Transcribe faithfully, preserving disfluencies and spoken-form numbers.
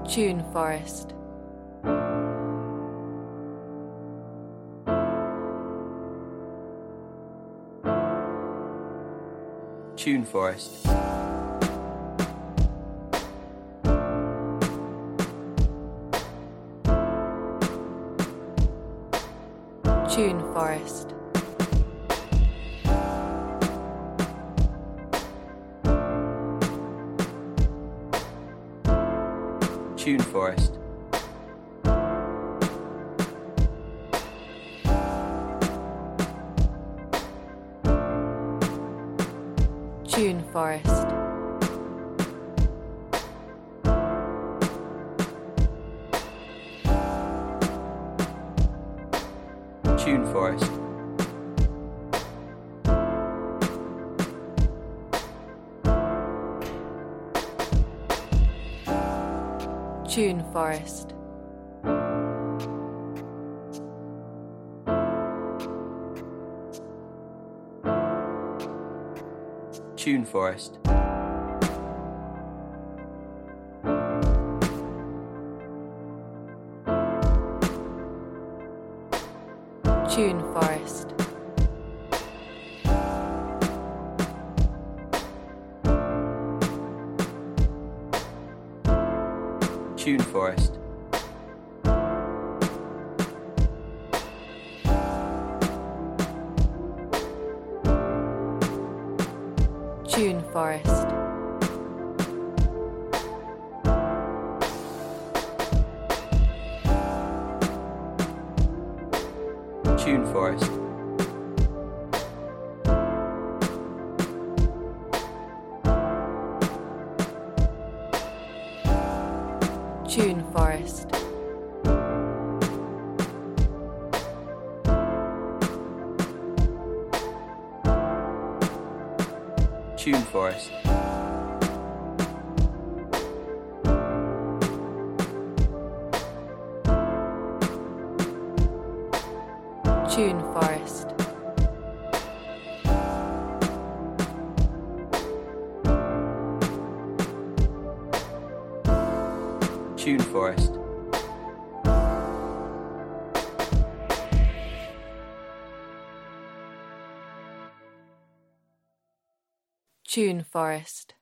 Tune Forest. Tune Forest. Tune Forest. Tune Forest. Tune Forest. Tune Forest. Tune Forest. Tune Forest. Tune Forest. Tune Forest. Tune Forest. Tune Forest. Tune Forest. Tune Forest. Tune Forest. Tune Forest. Tune Forest.